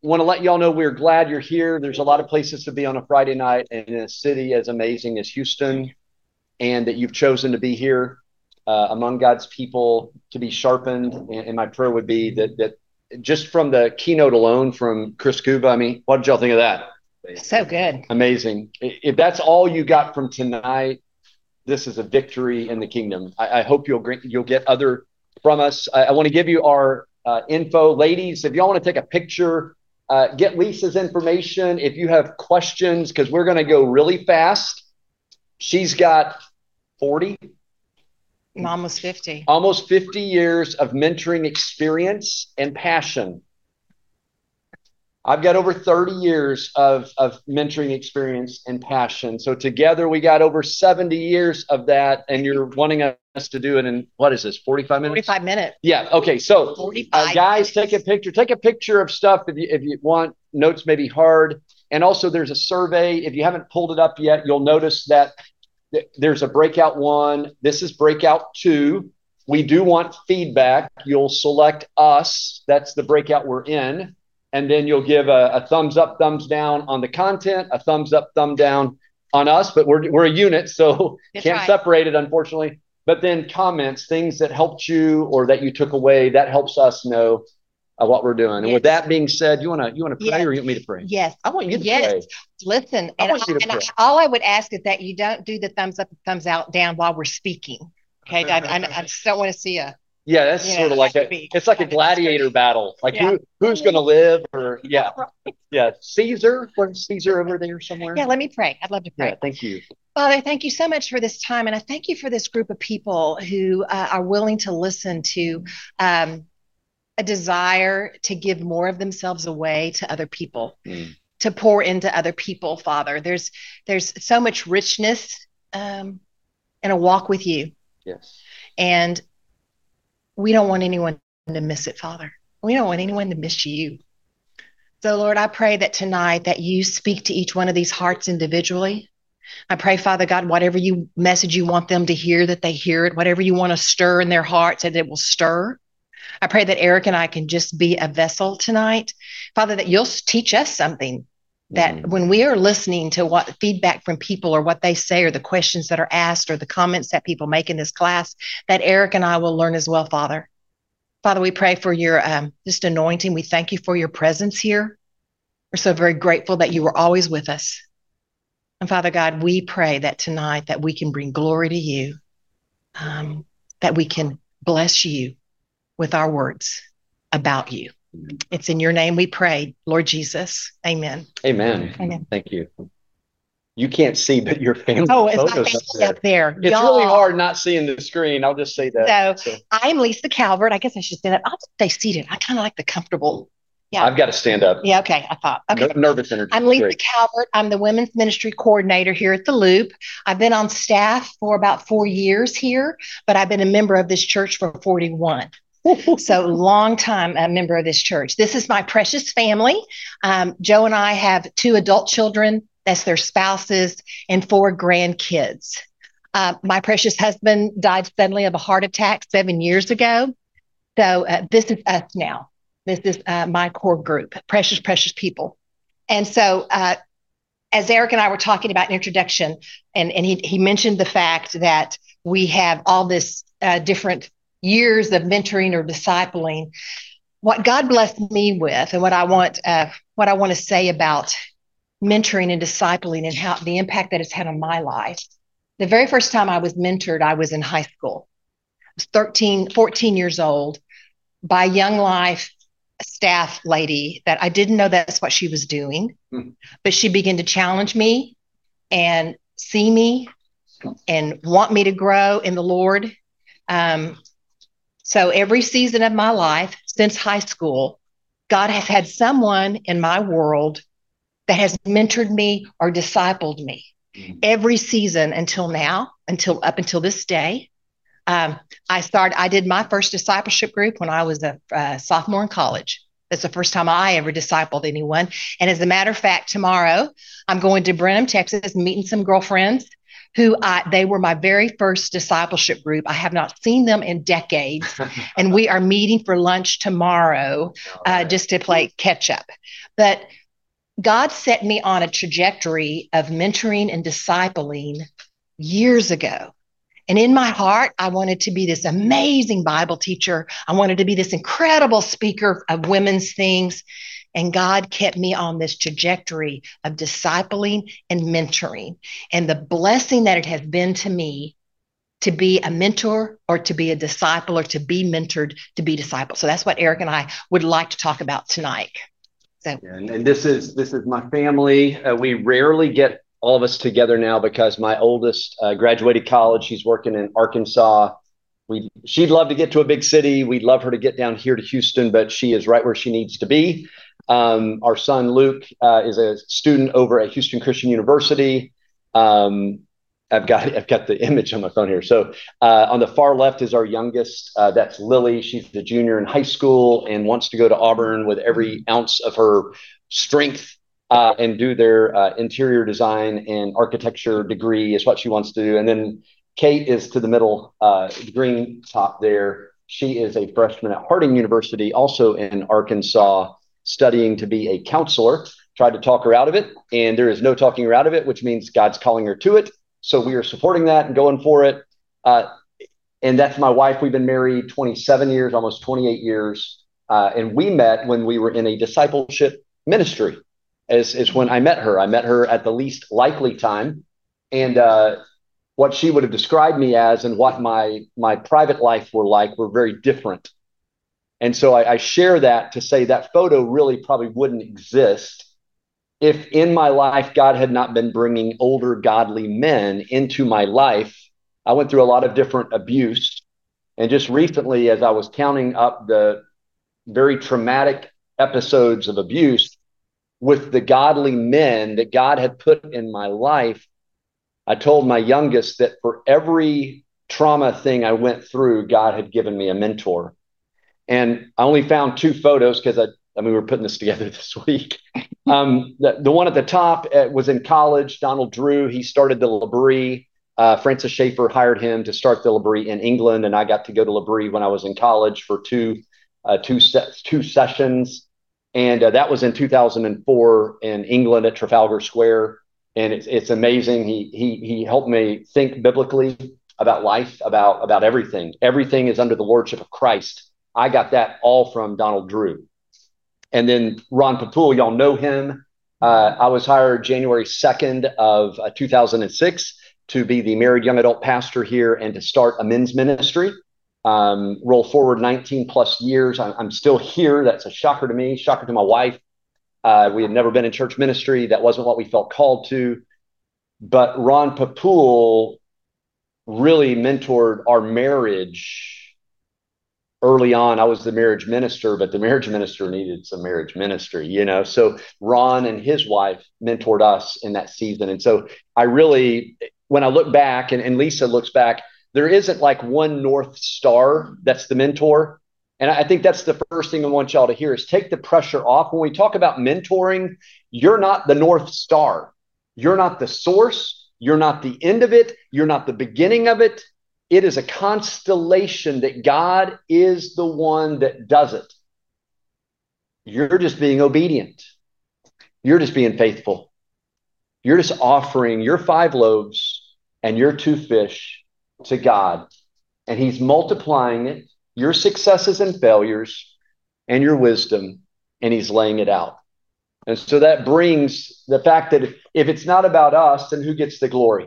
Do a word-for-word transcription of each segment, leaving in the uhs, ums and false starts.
want to let y'all know we're glad you're here. There's a lot of places to be on a Friday night in a city as amazing as Houston, and that you've chosen to be here uh, among God's people to be sharpened. And, and my prayer would be that that just from the keynote alone from Chris Kuba, I mean, what did y'all think of that? So good. Amazing. If that's all you got from tonight, this is a victory in the kingdom. I, I hope you'll you'll get other from us. I, I want to give you our uh, info. Ladies, if y'all want to take a picture, uh, get Lisa's information. If you have questions, because we're going to go really fast. She's got forty. Almost fifty. Almost fifty years of mentoring experience and passion. I've got over thirty years of, of mentoring experience and passion. So together we got over seventy years of that. And you're wanting us to do it in, what is this, forty-five minutes? forty-five minutes. Yeah. Okay. So uh, guys, take a picture. Take a picture of stuff if you, if you want. Notes may be hard. And also there's a survey. If you haven't pulled it up yet, you'll notice that th- there's a breakout one. This is breakout two. We do want feedback. You'll select us. That's the breakout we're in. And then you'll give a, a thumbs up, thumbs down on the content, a thumbs up, thumb down on us. But we're we're a unit, so That's can't right. separate it, unfortunately. But then comments, things that helped you or that you took away, that helps us know uh, what we're doing. And Yes. with that being said, you wanna you wanna pray Yes. or you want me to pray? Yes. I want you to Yes. pray. Listen, I and, want you to I, and pray. I, all I would ask is that you don't do the thumbs up and thumbs out down while we're speaking. Okay, I, I, I just don't want to see a. Yeah, that's You know, sort of like that a could be it's like a kind of gladiator battle. Like Yeah. who who's gonna live or yeah. Yeah. Caesar? Where's Caesar over there somewhere? Yeah, let me pray. I'd love to pray. Yeah, thank you. Father, thank you so much for this time. And I thank you for this group of people who uh, are willing to listen to um, a desire to give more of themselves away to other people, Mm. to pour into other people, Father. There's there's so much richness um, in a walk with you. Yes. And we don't want anyone to miss it, Father. We don't want anyone to miss you. So, Lord, I pray that tonight that you speak to each one of these hearts individually. I pray, Father God, whatever you message you want them to hear, that they hear it. Whatever you want to stir in their hearts, that it will stir. I pray that Eric and I can just be a vessel tonight. Father, that you'll teach us something, that Mhm. when we are listening to what feedback from people or what they say or the questions that are asked or the comments that people make in this class, that Eric and I will learn as well, Father. Father, we pray for your um, just anointing. We thank you for your presence here. We're so very grateful that you were always with us. And Father God, we pray that tonight that we can bring glory to you, um, that we can bless you with our words about you. It's in your name we pray, Lord Jesus. Amen. Amen. Amen. Thank you. You can't see, but your family Oh, it's my photos family up there. It's Y'all. really hard not seeing the screen. I'll just say that. So I'm Lisa Calvert. I guess I should stand up. I'll just stay seated. I kind of like the comfortable. Yeah. I've got to stand up. Yeah. Okay. I thought. Okay. Ner- nervous energy. I'm Lisa Great. Calvert. I'm the women's ministry coordinator here at the Loop. I've been on staff for about four years here, but I've been a member of this church for forty-one. So long time a member of this church. This is my precious family. Um, Joe and I have two adult children. That's their spouses and four grandkids. Uh, my precious husband died suddenly of a heart attack seven years ago. So uh, this is us now. This is uh, my core group, precious, precious people. And so uh, as Eric and I were talking about in introduction, and, and he, he mentioned the fact that we have all this uh, different years of mentoring or discipling. What God blessed me with, and what I want, uh, what I want to say about mentoring and discipling and how the impact that it's had on my life. The very first time I was mentored, I was in high school. I was thirteen, fourteen years old by Young Life staff lady that I didn't know that's what she was doing, mm-hmm. but she began to challenge me and see me and want me to grow in the Lord. Um, so every season of my life since high school, God has had someone in my world that has mentored me or discipled me mm-hmm. every season until now, until up until this day. Um, I started, I did my first discipleship group when I was a, a sophomore in college. That's the first time I ever discipled anyone. And as a matter of fact, tomorrow I'm going to Brenham, Texas, meeting some girlfriends who I, they were my very first discipleship group. I have not seen them in decades. And we are meeting for lunch tomorrow uh, just to play catch up. But God set me on a trajectory of mentoring and discipling years ago. And in my heart, I wanted to be this amazing Bible teacher. I wanted to be this incredible speaker of women's things. And God kept me on this trajectory of discipling and mentoring. And the blessing that it has been to me to be a mentor or to be a disciple or to be mentored, to be discipled. So that's what Eric and I would like to talk about tonight. So, and, and this is this is my family. Uh, we rarely get all of us together now because my oldest uh, graduated college. She's working in Arkansas. We she'd love to get to a big city. We'd love her to get down here to Houston, but she is right where she needs to be. Um, our son Luke uh, is a student over at Houston Christian University. Um, I've got I've got the image on my phone here. So uh, on the far left is our youngest. Uh, that's Lily. She's the junior in high school and wants to go to Auburn with every ounce of her strength uh, and do their uh, interior design and architecture degree is what she wants to do. And then Kate is to the middle, uh, green top there. She is a freshman at Harding University, also in Arkansas, studying to be a counselor. Tried to talk her out of it, and there is no talking her out of it, which means God's calling her to it. So we are supporting that and going for it. Uh, and that's my wife. We've been married twenty-seven years, almost twenty-eight years. Uh, and we met when we were in a discipleship ministry is, is when I met her. I met her at the least likely time. And uh, what she would have described me as and what my, my private life were like were very different. And so I, I share that to say that photo really probably wouldn't exist if in my life, God had not been bringing older godly men into my life. I went through a lot of different abuse. And just recently, as I was counting up the very traumatic episodes of abuse with the godly men that God had put in my life, I told my youngest that for every trauma thing I went through, God had given me a mentor. And I only found two photos because I, I mean, we were putting this together this week. Um, the, the one at the top uh, was in college, Donald Drew. He started the L'Abri. Uh, Francis Schaeffer hired him to start the L'Abri in England, and I got to go to L'Abri when I was in college for two, uh, two, se- two sessions. And uh, that was in two thousand four in England at Trafalgar Square. And it's, it's amazing. He, he, he helped me think biblically about life, about, about everything. Everything is under the lordship of Christ. I got that all from Donald Drew. And then Ron Papul, y'all know him. Uh, I was hired January second of uh, two thousand six to be the married young adult pastor here and to start a men's ministry. Um, roll forward nineteen plus years. I'm, I'm still here. That's a shocker to me, shocker to my wife. Uh, we had never been in church ministry. That wasn't what we felt called to. But Ron Papul really mentored our marriage. Early on, I was the marriage minister, but the marriage minister needed some marriage ministry, you know? So Ron and his wife mentored us in that season. And so I really, when I look back and, and Lisa looks back, there isn't like one North Star that's the mentor. And I think that's the first thing I want y'all to hear is take the pressure off. When we talk about mentoring, you're not the North Star. You're not the source. You're not the end of it. You're not the beginning of it. It is a constellation that God is the one that does it. You're just being obedient. You're just being faithful. You're just offering your five loaves and your two fish to God. And he's multiplying it, your successes and failures and your wisdom, and he's laying it out. And so that brings the fact that if, if it's not about us, then who gets the glory?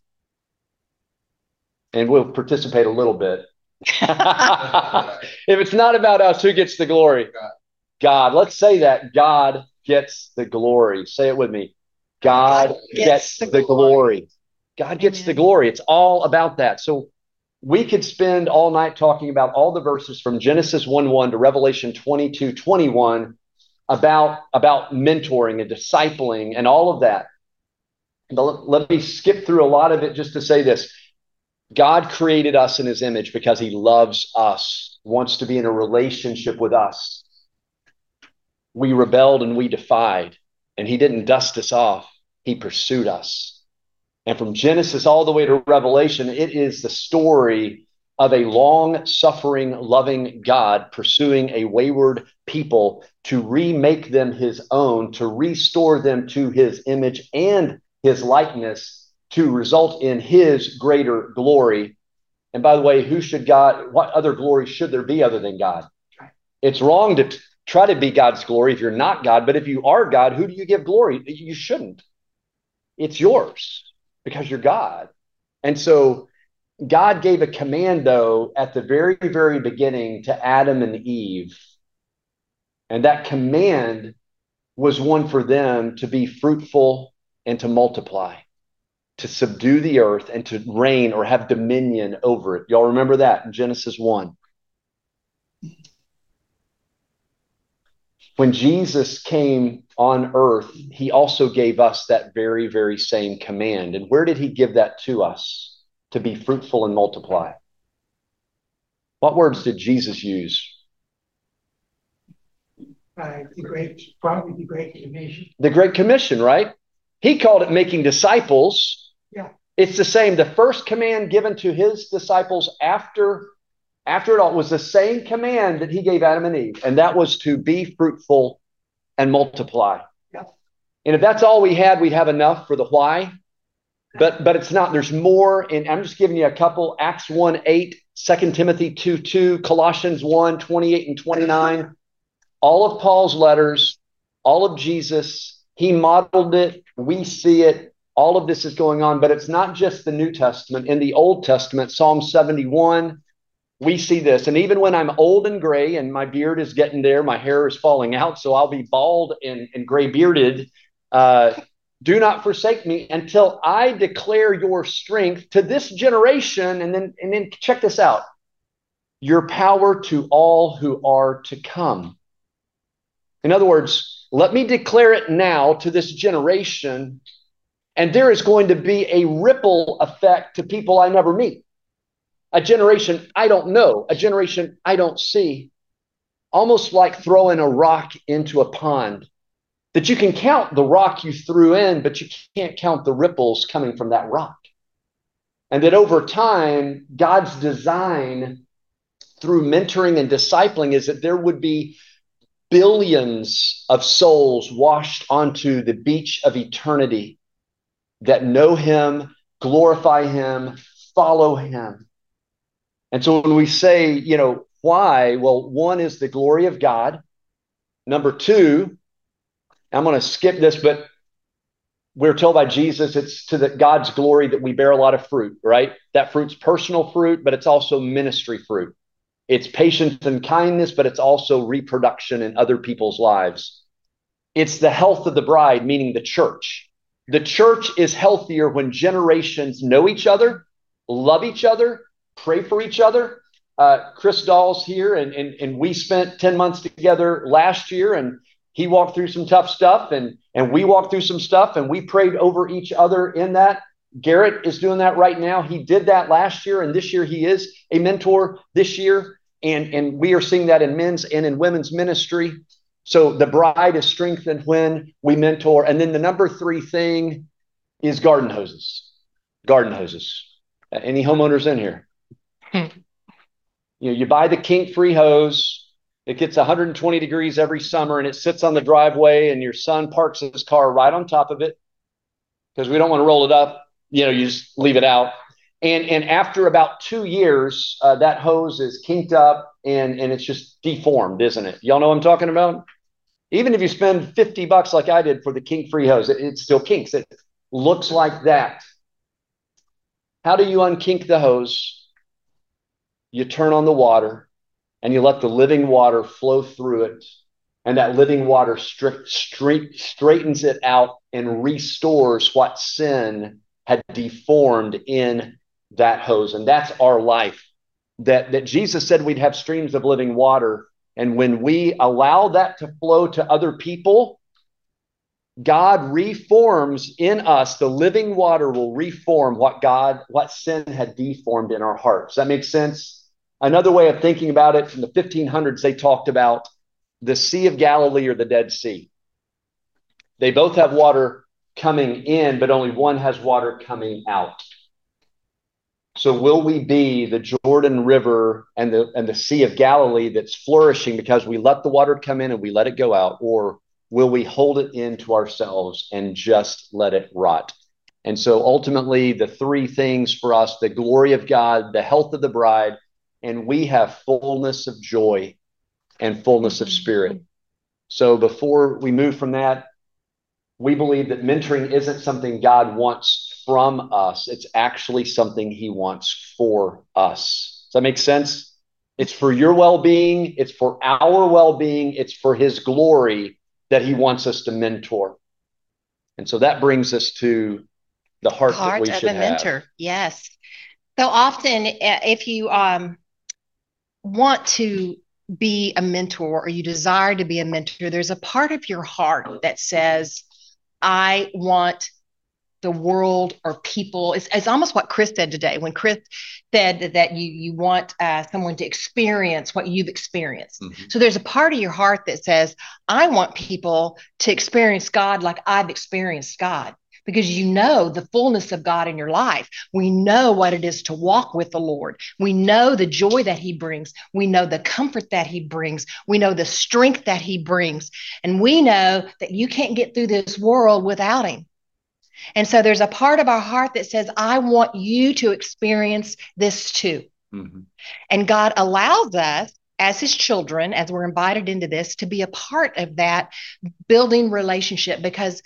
And we'll participate a little bit. If it's not about us, who gets the glory? God. Let's say that. God gets the glory. Say it with me. God, God gets, gets the glory. glory. God gets Amen. the glory. It's all about that. So we could spend all night talking about all the verses from Genesis one one to Revelation twenty-two twenty-one about, about mentoring and discipling and all of that. But let me skip through a lot of it just to say this. God created us in his image because he loves us, wants to be in a relationship with us. We rebelled and we defied, and he didn't dust us off. He pursued us. And from Genesis all the way to Revelation, it is the story of a long-suffering, loving God pursuing a wayward people to remake them his own, to restore them to his image and his likeness, to result in his greater glory. And by the way, who should God, what other glory should there be other than God? It's wrong to t- try to be God's glory if you're not God, but if you are God, who do you give glory? You shouldn't. It's yours because you're God. And so God gave a command, though, at the very, very beginning to Adam and Eve. And that command was one for them to be fruitful and to multiply, to subdue the earth and to reign or have dominion over it. Y'all remember that in Genesis one. When Jesus came on earth, he also gave us that very, very same command. And where did he give that to us? To be fruitful and multiply. What words did Jesus use? Uh, the great, probably the Great Commission. The Great Commission, right? He called it making disciples. Yeah. It's the same. The first command given to his disciples after, after it all was the same command that he gave Adam and Eve. And that was to be fruitful and multiply. Yeah. And if that's all we had, we'd have enough for the why. But but it's not. There's more. And I'm just giving you a couple. Acts one eight, Second Timothy two two, Colossians one twenty-eight and twenty-nine. All of Paul's letters, all of Jesus, he modeled it. We see it. All of this is going on. But it's not just the New Testament. In the Old Testament, Psalm seventy-one, we see this. And even when I'm old and gray and my beard is getting there, my hair is falling out, so I'll be bald and, and gray bearded. Uh, Do not forsake me until I declare your strength to this generation. And then, and then check this out. Your power to all who are to come. In other words, let me declare it now to this generation. And there is going to be a ripple effect to people I never meet. A generation I don't know. A generation I don't see. Almost like throwing a rock into a pond. That you can count the rock you threw in, but you can't count the ripples coming from that rock. And that over time, God's design through mentoring and discipling is that there would be billions of souls washed onto the beach of eternity that know him, glorify him, follow him. And so when we say, you know, why? Well, one is the glory of God. Number two, I'm going to skip this, but we're told by Jesus it's to the God's glory that we bear a lot of fruit, right? That fruit's personal fruit, but it's also ministry fruit. It's patience and kindness, but it's also reproduction in other people's lives. It's the health of the bride, meaning the church. The church is healthier when generations know each other, love each other, pray for each other. Uh, Chris Dahl's here, and, and, and we spent ten months together last year, and he walked through some tough stuff, and, and we walked through some stuff, and we prayed over each other in that. Garrett is doing that right now. He did that last year, and this year he is a mentor this year. And, and we are seeing that in men's and in women's ministry. So the bride is strengthened when we mentor. And then the number three thing is garden hoses. Garden hoses. Uh, any homeowners in here? you know, you buy the kink-free hose. It gets one hundred twenty degrees every summer, and it sits on the driveway, and your son parks his car right on top of it because we don't want to roll it up. You know, you just leave it out. And, and after about two years, uh, that hose is kinked up, and, and it's just deformed, isn't it? Y'all know what I'm talking about? Even if you spend fifty bucks like I did for the kink-free hose, it, it still kinks. It looks like that. How do you unkink the hose? You turn on the water. And you let the living water flow through it. And that living water stri- straight, straightens it out and restores what sin had deformed in that hose. And that's our life. That, that Jesus said we'd have streams of living water. And when we allow that to flow to other people, God reforms in us. The living water will reform what God, what sin had deformed in our hearts. Does that make sense? Another way of thinking about it, from the fifteen hundreds, they talked about the Sea of Galilee or the Dead Sea. They both have water coming in, but only one has water coming out. So will we be the Jordan River and the and the Sea of Galilee that's flourishing because we let the water come in and we let it go out, or will we hold it into ourselves and just let it rot? And so ultimately, the three things for us: the glory of God, the health of the bride, and we have fullness of joy and fullness of spirit. So before we move from that, we believe that mentoring isn't something God wants from us. It's actually something he wants for us. Does that make sense? It's for your well-being. It's for our well-being. It's for his glory that he wants us to mentor. And so that brings us to the heart, heart that we of should a mentor. have. Yes. So often, if you um, want to be a mentor or you desire to be a mentor, there's a part of your heart that says, I want the world or people. It's, it's almost what Chris said today when Chris said that, that you, you want uh, someone to experience what you've experienced. Mm-hmm. So there's a part of your heart that says, I want people to experience God like I've experienced God. Because you know the fullness of God in your life. We know what it is to walk with the Lord. We know the joy that he brings. We know the comfort that he brings. We know the strength that he brings. And we know that you can't get through this world without him. And so there's a part of our heart that says, I want you to experience this too. Mm-hmm. And God allows us as his children, as we're invited into this, to be a part of that building relationship. Because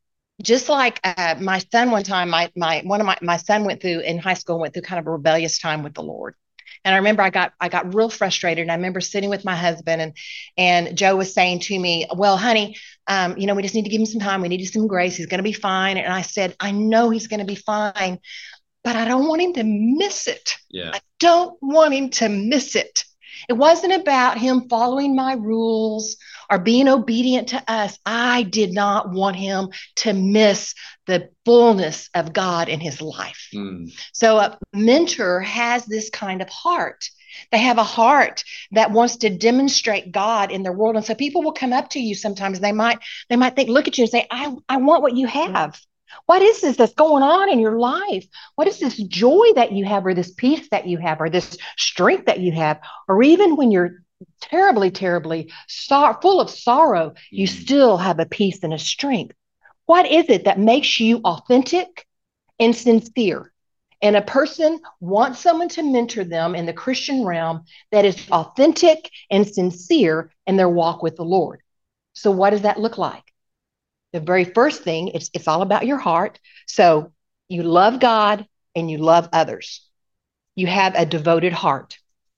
just like uh, my son one time, my my one of my my son went through in high school, went through kind of a rebellious time with the Lord. And I remember I got I got real frustrated. And I remember sitting with my husband, and and Joe was saying to me, well, honey, um, you know, we just need to give him some time. We need some grace. He's going to be fine. And I said, I know he's going to be fine, but I don't want him to miss it. Yeah. I don't want him to miss it. It wasn't about him following my rules or being obedient to us. I did not want him to miss the fullness of God in his life. Mm. So a mentor has this kind of heart. They have a heart that wants to demonstrate God in their world. And so people will come up to you sometimes. They might, they might think, look at you and say, I, I want what you have. What is this that's going on in your life? What is this joy that you have, or this peace that you have, or this strength that you have? Or even when you're terribly, terribly sor- full of sorrow, you still have a peace and a strength. What is it that makes you authentic and sincere? And a person wants someone to mentor them in the Christian realm that is authentic and sincere in their walk with the Lord. So what does that look like? The very first thing, it's, it's all about your heart. So you love God and you love others. You have a devoted heart.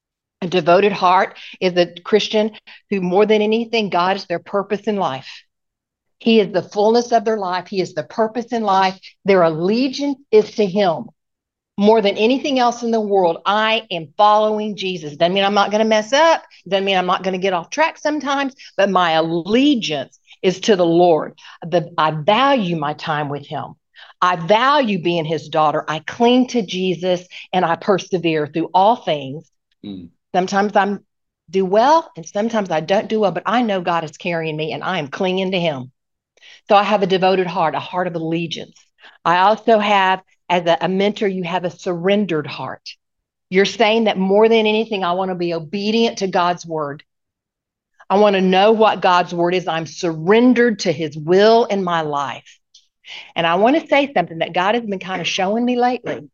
A devoted heart is a Christian who, more than anything, God is their purpose in life. He is the fullness of their life. He is the purpose in life. Their allegiance is to him. More than anything else in the world, I am following Jesus. Doesn't mean I'm not going to mess up. Doesn't mean I'm not going to get off track sometimes, but my allegiance is to the Lord. The, I value my time with him. I value being his daughter. I cling to Jesus and I persevere through all things. Mm. Sometimes I do well and sometimes I don't do well, but I know God is carrying me and I am clinging to him. So I have a devoted heart, a heart of allegiance. I also have, as a, a mentor, you have a surrendered heart. You're saying that more than anything, I want to be obedient to God's word. I want to know what God's word is. I'm surrendered to his will in my life. And I want to say something that God has been kind of showing me lately.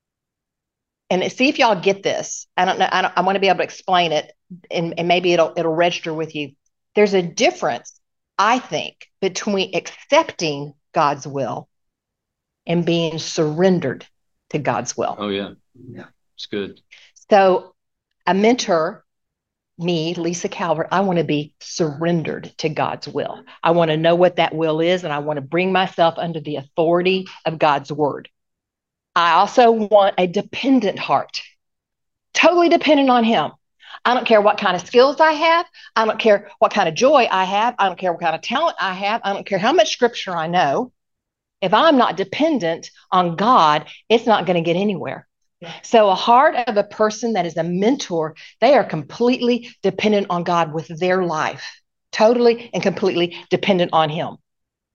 And see if y'all get this. I don't know. I, don't, I want to be able to explain it, and, and maybe it'll it'll register with you. There's a difference, I think, between accepting God's will and being surrendered to God's will. Oh, yeah. Yeah. It's good. So a mentor, me, Lisa Calvert, I want to be surrendered to God's will. I want to know what that will is, and I want to bring myself under the authority of God's word. I also want a dependent heart, totally dependent on him. I don't care what kind of skills I have. I don't care what kind of joy I have. I don't care what kind of talent I have. I don't care how much scripture I know. If I'm not dependent on God, it's not going to get anywhere. Yeah. So a heart of a person that is a mentor, they are completely dependent on God with their life, totally and completely dependent on him.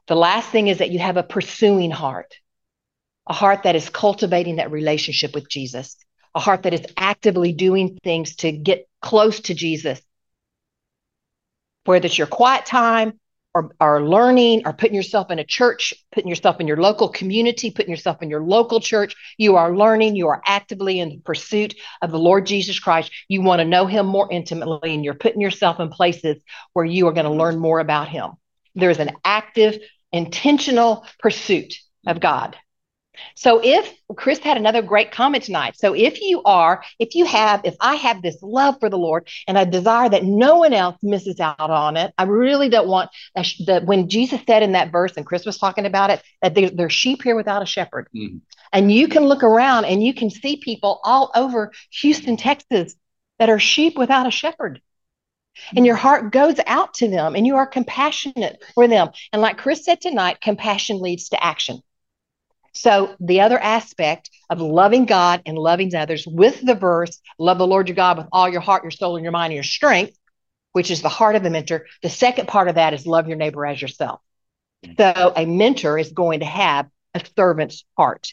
The last thing is that you have a pursuing heart, a heart that is cultivating that relationship with Jesus, a heart that is actively doing things to get close to Jesus. Whether it's your quiet time or, or learning or putting yourself in a church, putting yourself in your local community, putting yourself in your local church, you are learning, you are actively in the pursuit of the Lord Jesus Christ. You want to know him more intimately, and you're putting yourself in places where you are going to learn more about him. There's an active, intentional pursuit of God. So if Chris had another great comment tonight. So if you are, if you have, if I have this love for the Lord and a desire that no one else misses out on it, I really don't want that. When Jesus said in that verse, and Chris was talking about it, that there, there's sheep here without a shepherd. Mm-hmm. And you can look around and you can see people all over Houston, Texas, that are sheep without a shepherd. And your heart goes out to them and you are compassionate for them. And like Chris said tonight, compassion leads to action. So the other aspect of loving God and loving others with the verse, love the Lord your God with all your heart, your soul, and your mind, and your strength, which is the heart of a mentor. The second part of that is love your neighbor as yourself. So a mentor is going to have a servant's heart,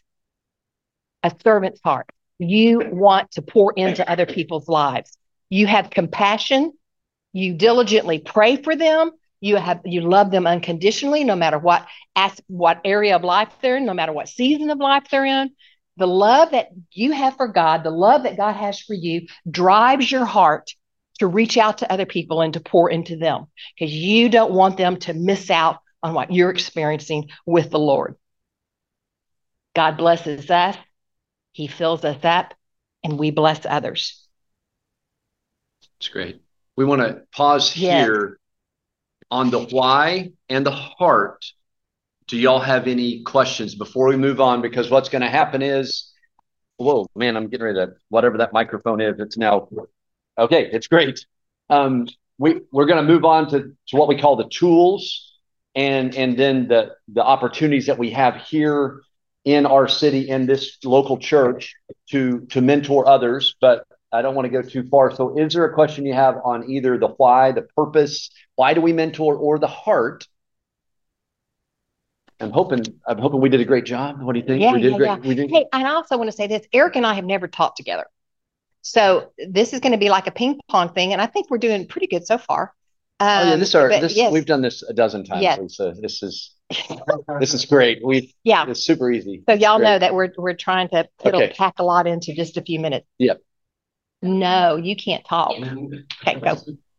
a servant's heart. You want to pour into other people's lives. You have compassion. You diligently pray for them. You have, you love them unconditionally, no matter what, as, what area of life they're in, no matter what season of life they're in. The love that you have for God, the love that God has for you, drives your heart to reach out to other people and to pour into them, because you don't want them to miss out on what you're experiencing with the Lord. God blesses us. He fills us up, and we bless others. That's great. We want to pause yes. here on the why and the heart. Do y'all have any questions before we move on? Because what's going to happen is, whoa, man, I'm getting ready to, whatever that microphone is, it's now, okay, it's great. Um, we, we're going to move on to, to what we call the tools and, and then the, the opportunities that we have here in our city, in this local church, to, to mentor others. But I don't want to go too far. So is there a question you have on either the why, the purpose, why do we mentor, or the heart? I'm hoping, I'm hoping we did a great job. What do you think? Yeah, we did yeah, great. yeah. We did. Hey, and I also want to say this, Eric and I have never taught together. So this is going to be like a ping pong thing. And I think we're doing pretty good so far. Um, oh yeah, this are, but, this, yes. we've done this a dozen times, yes. Lisa. This is, this is great. We, yeah, it's super easy. So y'all know that we're, we're trying to put okay. pack a lot into just a few minutes. Yep. No, you can't talk. Okay, go.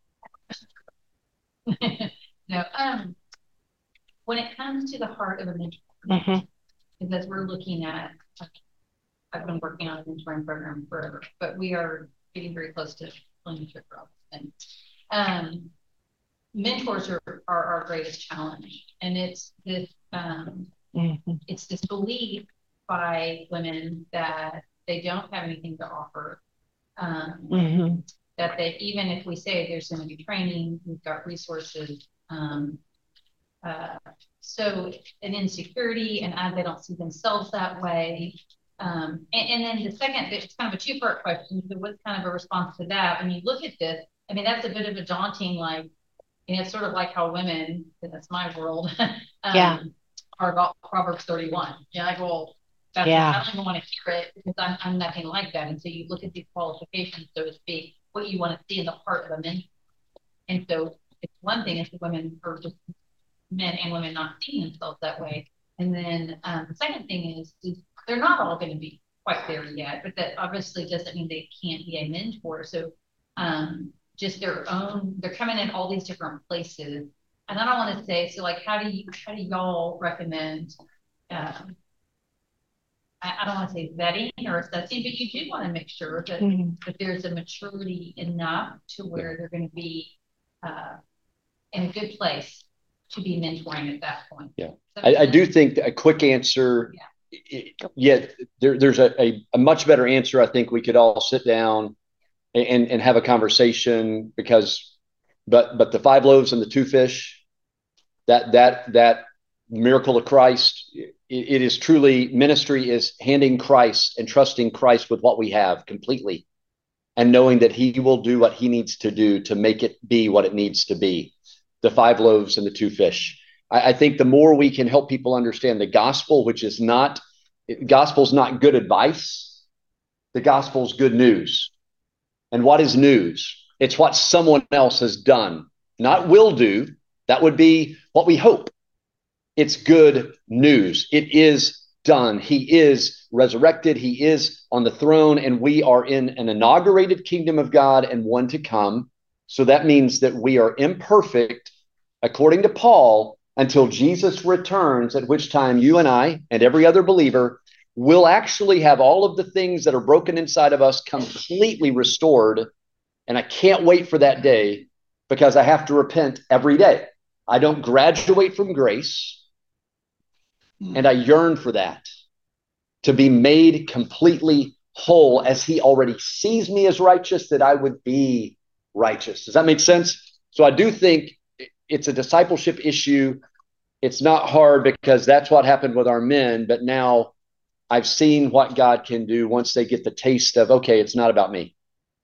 no, um, when it comes to the heart of a mentor, mm-hmm. because we're looking at, I've been working on a mentoring program forever, but we are getting very close to pulling the trigger off. And um, mentors are, are our greatest challenge, and it's this, um, mm-hmm. it's this belief by women that they don't have anything to offer. Um, mm-hmm. That they, even if we say there's going to be training, we've got resources. Um, uh, so an insecurity, and as they don't see themselves that way. Um, and, and then the second, it's kind of a two-part question. So what's kind of a response to that? When you look at this, I mean, that's a bit of a daunting, like, and it's sort of like how women, that's my world, um, yeah. are about Proverbs thirty-one. Yeah, like, well, That's, yeah. I don't even want to hear it because I'm, I'm nothing like that. And so you look at these qualifications, so to speak, what you want to see in the heart of a mentor. And so it's one thing if the women are just men and women not seeing themselves that way. And then um, the second thing is, is they're not all going to be quite there yet, but that obviously doesn't mean they can't be a mentor. So um, just their own, they're coming in all these different places. And I don't want to say, so like, how do you, how do y'all recommend, um, I don't want to say vetting or assessing, but you do want to make sure that, mm-hmm. that there's a maturity enough to where they're going to be uh, in a good place to be mentoring at that point. Yeah, I, I do think a quick answer. Yeah, it, yeah there, there's a, a, a much better answer. I think we could all sit down and, and have a conversation because, but but the five loaves and the two fish, that that that miracle of Christ. It is truly, ministry is handing Christ and trusting Christ with what we have completely and knowing that he will do what he needs to do to make it be what it needs to be. The five loaves and the two fish. I, I think the more we can help people understand the gospel, which is not, gospel's not good advice. The gospel's good news. And what is news? It's what someone else has done, not will do. That would be what we hope. It's good news. It is done. He is resurrected. He is on the throne, and we are in an inaugurated kingdom of God and one to come. So that means that we are imperfect, according to Paul, until Jesus returns, at which time you and I and every other believer will actually have all of the things that are broken inside of us completely restored. And I can't wait for that day, because I have to repent every day. I don't graduate from grace, and I yearn for that, to be made completely whole as he already sees me as righteous, that I would be righteous. Does that make sense? So I do think it's a discipleship issue. It's not hard, because that's what happened with our men. But now I've seen what God can do once they get the taste of, okay, it's not about me.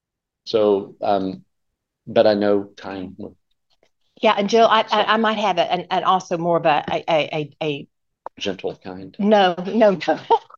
So, um, but I know time. Yeah, and Jill, I, I, I might have a, an, an also more of a a a, a gentle kind. No, no, no.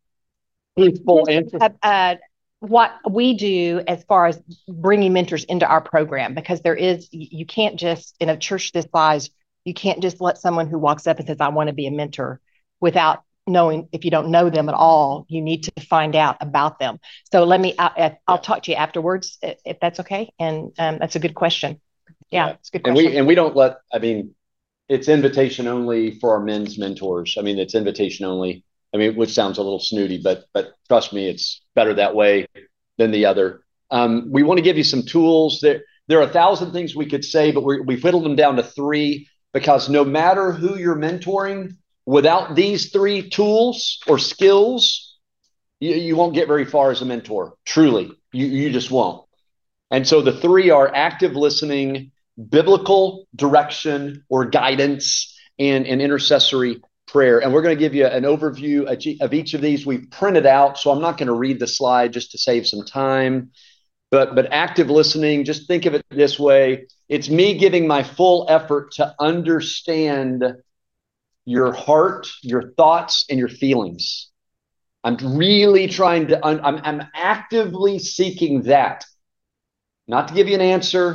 Peaceful answer. Uh, uh, what we do as far as bringing mentors into our program, because there is, you can't just, in a church this size, you can't just let someone who walks up and says, I want to be a mentor, without knowing. If you don't know them at all, you need to find out about them. So let me, I, I'll talk to you afterwards, if that's okay. And um, that's a good question. Yeah, yeah. It's a good question. And we, and we don't let, I mean, it's invitation only for our men's mentors. I mean, it's invitation only. I mean, which sounds a little snooty, but but trust me, it's better that way than the other. Um, we want to give you some tools. There, there are a thousand things we could say, but we're, we've whittled them down to three, because no matter who you're mentoring, without these three tools or skills, you, you won't get very far as a mentor. Truly, you, you just won't. And so the three are active listening, biblical direction or guidance, and an intercessory prayer. And we're going to give you an overview of each of these. We've printed out, so I'm not going to read the slide just to save some time. But, but active listening, just think of it this way. It's me giving my full effort to understand your heart, your thoughts, and your feelings. I'm really trying to, I'm, I'm actively seeking that. Not to give you an answer.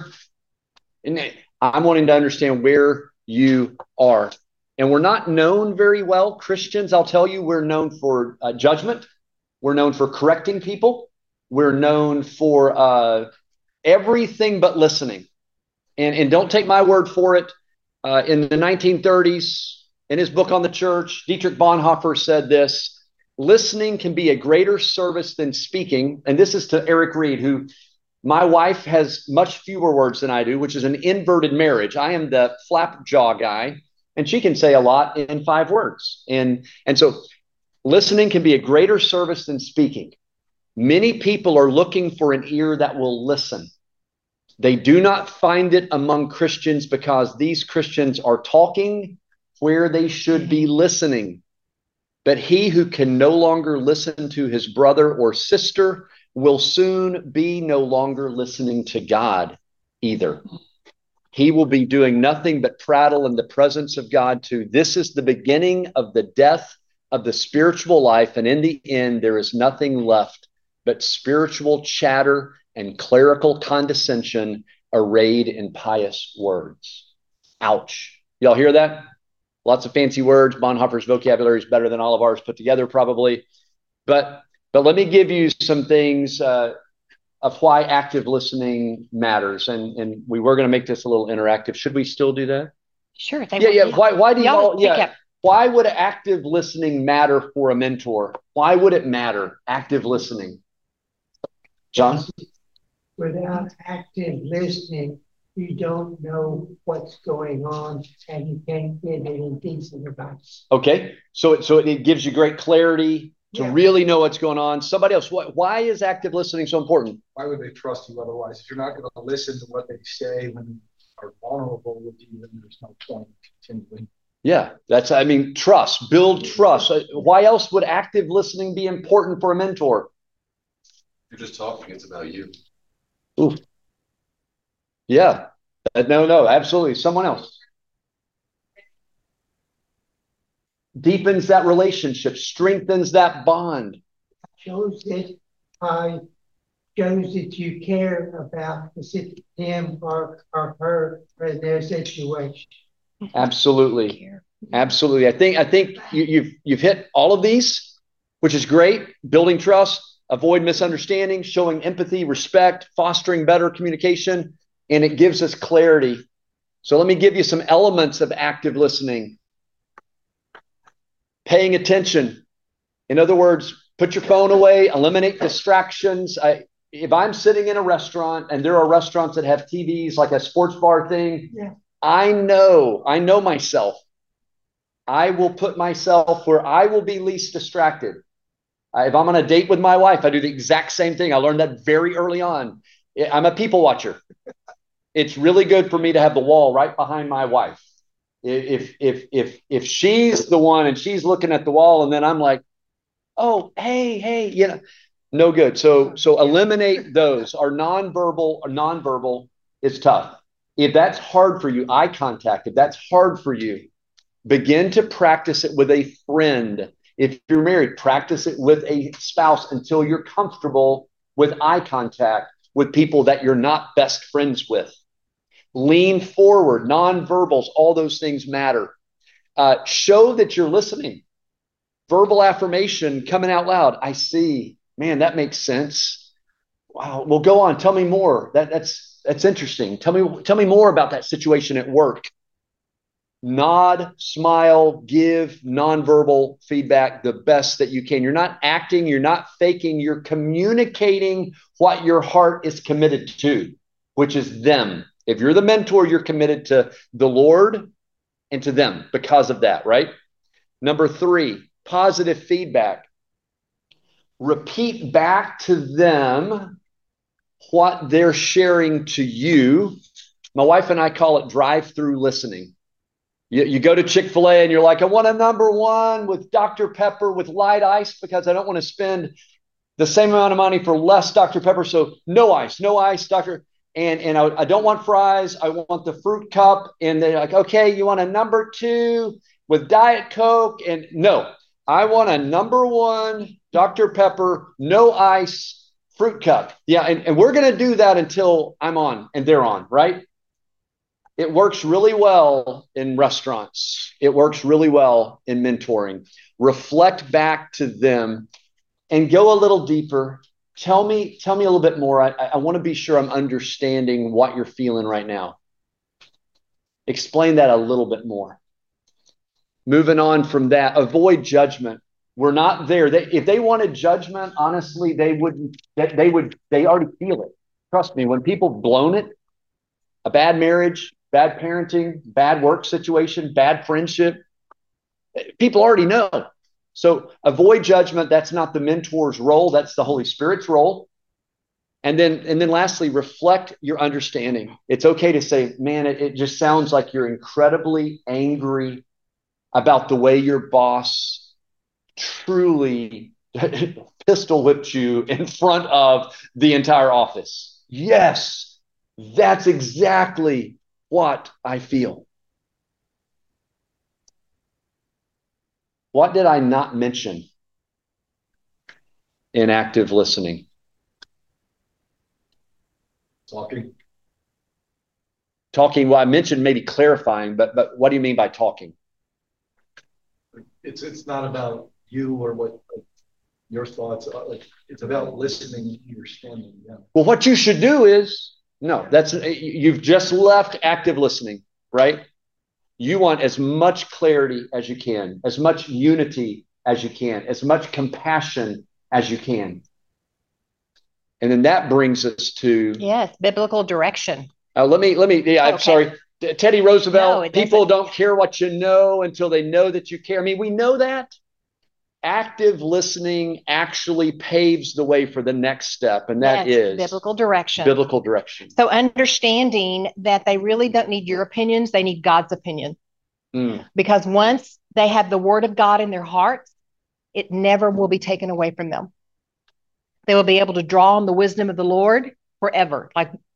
I'm wanting to understand where you are. And we're not known very well, Christians. I'll tell you, we're known for uh, judgment. We're known for correcting people. We're known for uh, everything but listening. And, and don't take my word for it. Uh, in the nineteen thirties, in his book on the church, Dietrich Bonhoeffer said this: listening can be a greater service than speaking. And this is to Eric Reed, who, my wife has much fewer words than I do, which is an inverted marriage. I am the flap jaw guy, and she can say a lot in five words. And, and so listening can be a greater service than speaking. Many people are looking for an ear that will listen. They do not find it among Christians, because these Christians are talking where they should be listening. But he who can no longer listen to his brother or sister will soon be no longer listening to God either. He will be doing nothing but prattle in the presence of God too. This is the beginning of the death of the spiritual life. And in the end, there is nothing left but spiritual chatter and clerical condescension arrayed in pious words. Ouch. Y'all hear that? Lots of fancy words. Bonhoeffer's vocabulary is better than all of ours put together, probably. But, but let me give you some things uh, of why active listening matters. And, and we were going to make this a little interactive. Should we still do that? Sure. Yeah, yeah. Why, why do y'all, yeah. Why would active listening matter for a mentor? Why would it matter, active listening? John? Without active listening, you don't know what's going on, and you can't give any decent advice. Okay. So, so it gives you great clarity to yeah. really know what's going on. Somebody else, what, why is active listening so important? Why would they trust you otherwise? If you're not going to listen to what they say when you are vulnerable with you, then there's no point continuing. Yeah, that's, I mean, trust, build trust. Why else would active listening be important for a mentor? You're just talking, it's about you. Ooh. Yeah, no, no, absolutely. Someone else. deepens that relationship, strengthens that bond. Shows that uh, shows that you care about the him or, or her or their situation. Absolutely. Absolutely. I think I think you, you've you've hit all of these, which is great. Building trust, avoid misunderstanding, showing empathy, respect, fostering better communication, and it gives us clarity. So let me give you some elements of active listening. Paying attention. In other words, put your phone away, eliminate distractions. I, if I'm sitting in a restaurant and there are restaurants that have T Vs, like a sports bar thing, yeah. I know, I know myself. I will put myself where I will be least distracted. Uh, if I'm on a date with my wife, I do the exact same thing. I learned that very early on. I'm a people watcher. It's really good for me to have the wall right behind my wife. If if if if she's the one and she's looking at the wall, and then I'm like, oh, hey, hey, you know, no good. So so eliminate those. Our nonverbal, or nonverbal is tough. If that's hard for you, eye contact. If that's hard for you, begin to practice it with a friend. If you're married, practice it with a spouse until you're comfortable with eye contact with people that you're not best friends with. Lean forward, nonverbals, all those things matter. Uh, show that you're listening. Verbal affirmation coming out loud. I see. Man, that makes sense. Wow. Well, go on. Tell me more. That, that's that's interesting. Tell me, tell me more about that situation at work. Nod, smile, give nonverbal feedback the best that you can. You're not acting, you're not faking, you're communicating what your heart is committed to, which is them. If you're the mentor, you're committed to the Lord and to them because of that, right? Number three, positive feedback. Repeat back to them what they're sharing to you. My wife and I call it drive-through listening. You, you go to Chick-fil-A and you're like, I want a number one with Doctor Pepper with light ice because I don't want to spend the same amount of money for less Doctor Pepper. So no ice, no ice, Doctor And, and I, I don't want fries. I want the fruit cup. And they're like, okay, you want a number two with Diet Coke? And no, I want a number one Doctor Pepper, no ice, fruit cup. Yeah, and, and we're going to do that until I'm on and they're on, right? It works really well in restaurants. It works really well in mentoring. Reflect back to them and go a little deeper. Tell me, tell me a little bit more. I, I want to be sure I'm understanding what you're feeling right now. Explain that a little bit more. Moving on from that, avoid judgment. We're not there. They, if they wanted judgment, honestly, they wouldn't. They, they would. They already feel it. Trust me. When people blown it, a bad marriage, bad parenting, bad work situation, bad friendship, people already know. So avoid judgment. That's not the mentor's role. That's the Holy Spirit's role. And then, and then lastly, reflect your understanding. It's okay to say, man, it, it just sounds like you're incredibly angry about the way your boss truly pistol whipped you in front of the entire office. Yes, that's exactly what I feel. What did I not mention in active listening? Talking. Talking, well, I mentioned maybe clarifying, but but what do you mean by talking? It's it's not about you or what like, your thoughts are. Like, it's about listening and understanding them. Well, what you should do is, no, that's, you've just left active listening, right? You want as much clarity as you can, as much unity as you can, as much compassion as you can. And then that brings us to... Yes, biblical direction. Uh, let me, let me, yeah, I'm okay. sorry. Teddy Roosevelt, no, people don't care what you know until they know that you care. I mean, we know that. Active listening actually paves the way for the next step, and that yes, is biblical direction. Biblical direction. So understanding that they really don't need your opinions, they need God's opinion. Mm. Because once they have the word of God in their hearts, it never will be taken away from them. They will be able to draw on the wisdom of the Lord forever. Like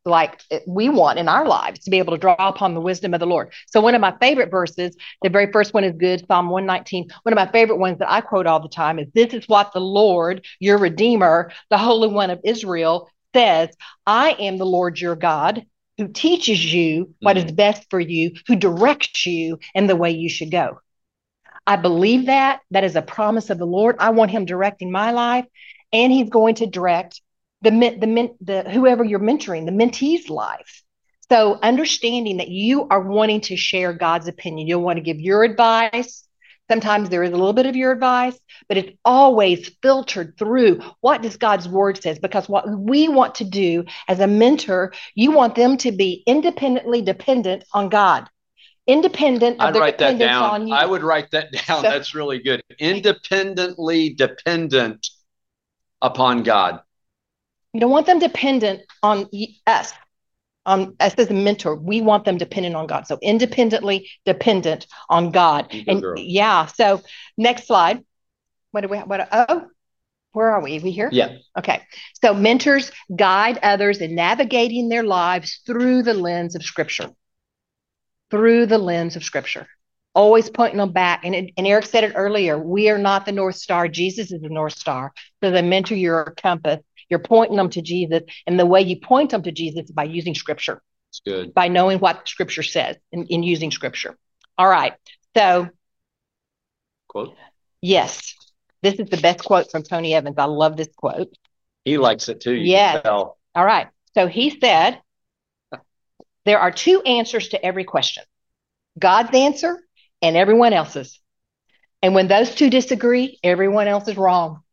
like we want in our lives, to be able to draw upon the wisdom of the Lord. So one of my favorite verses, the very first one is good, Psalm one nineteen. One of my favorite ones that I quote all the time is, this is what the Lord, your Redeemer, the Holy One of Israel says, I am the Lord your God, who teaches you what mm-hmm. is best for you, who directs you in the way you should go. I believe that. That is a promise of the Lord. I want him directing my life, and he's going to direct the, the, the whoever you're mentoring, the mentee's life. So understanding that you are wanting to share God's opinion. You'll want to give your advice. Sometimes there is a little bit of your advice, but it's always filtered through what does God's word says, because what we want to do as a mentor, you want them to be independently dependent on God. Independent of I'd their write that dependence down. on you. I would write that down. So, that's really good. Independently dependent upon God. You don't want them dependent on us, on us as a mentor. We want them dependent on God. So independently dependent on God. Good and girl. Yeah. So next slide. What do we? What? Oh, where are we? Are we here? Yeah. Okay. So mentors guide others in navigating their lives through the lens of Scripture. Through the lens of Scripture. Always pointing them back. And, it, and Eric said it earlier, we are not the North Star. Jesus is the North Star. So the mentor, you're a compass. You're pointing them to Jesus. And the way you point them to Jesus is by using Scripture. That's good. By knowing what Scripture says and in using Scripture. All right. So. Quote? Yes. This is the best quote from Tony Evans. I love this quote. He likes it too. Yes. All right. So he said, there are two answers to every question. God's answer and everyone else's. And when those two disagree, everyone else is wrong.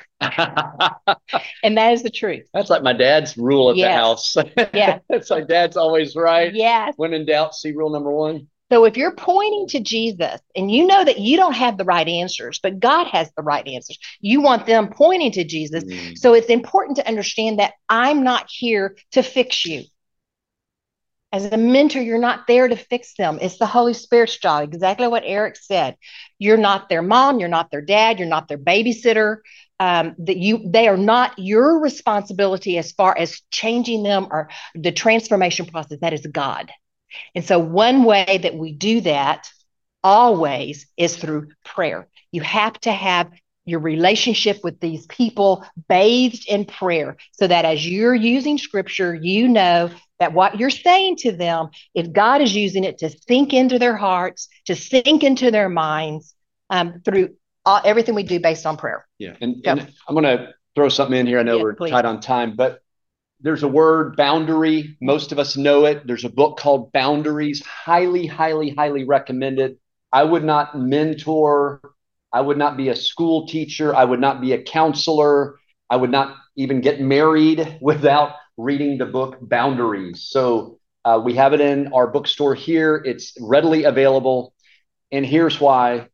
And that is the truth. That's like my dad's rule at yes. the house. Yeah. It's like dad's always right. Yes. When in doubt, see rule number one. So if you're pointing to Jesus and you know that you don't have the right answers, but God has the right answers, you want them pointing to Jesus. Mm. So it's important to understand that I'm not here to fix you. As a mentor, you're not there to fix them. It's the Holy Spirit's job. Exactly what Eric said. You're not their mom. You're not their dad. You're not their babysitter. Um, that you, they are not your responsibility as far as changing them or the transformation process. That is God. And so one way that we do that always is through prayer. You have to have your relationship with these people bathed in prayer, so that as you're using Scripture, you know that what you're saying to them, if God is using it to sink into their hearts, to sink into their minds, um, through all, everything we do based on prayer. Yeah. And, and I'm going to throw something in here. I know yeah, we're please. tight on time, but there's a word, boundary. Most of us know it. There's a book called Boundaries. Highly, highly, highly recommended. I would not mentor. I would not be a school teacher. I would not be a counselor. I would not even get married without reading the book Boundaries. So uh, we have it in our bookstore here. It's readily available. And here's why.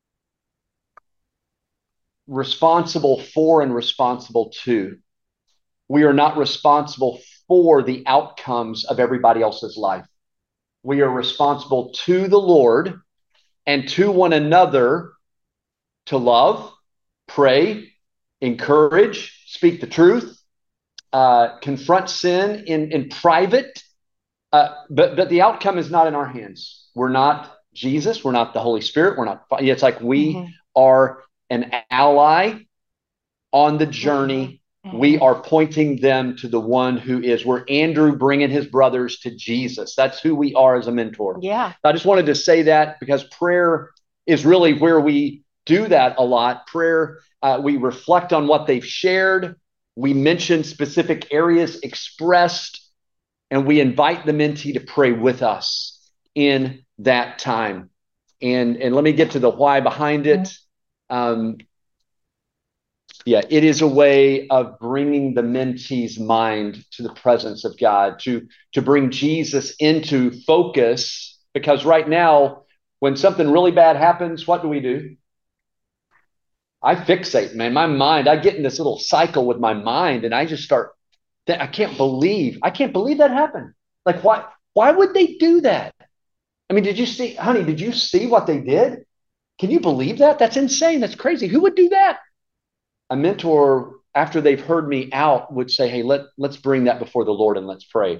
Responsible for and responsible to. We are not responsible for the outcomes of everybody else's life. We are responsible to the Lord and to one another to love, pray, encourage, speak the truth, uh, confront sin in, in private. Uh, but, but the outcome is not in our hands. We're not Jesus. We're not the Holy Spirit. We're not. It's like we mm-hmm. are an ally on the journey. Mm-hmm. We are pointing them to the one who is. We're Andrew bringing his brothers to Jesus. That's who we are as a mentor. Yeah. I just wanted to say that because prayer is really where we do that a lot. Prayer, uh, we reflect on what they've shared. We mention specific areas expressed, and we invite the mentee to pray with us in that time. And, and let me get to the why behind it. Um, yeah, it is a way of bringing the mentee's mind to the presence of God, to, to bring Jesus into focus, because right now, when something really bad happens, what do we do? I fixate, man. My mind, I get in this little cycle with my mind, and I just start, I can't believe, I can't believe that happened. Like, why, why would they do that? I mean, did you see, honey, did you see what they did? Can you believe that? That's insane. That's crazy. Who would do that? A mentor, after they've heard me out, would say, hey, let, let's bring that before the Lord and let's pray.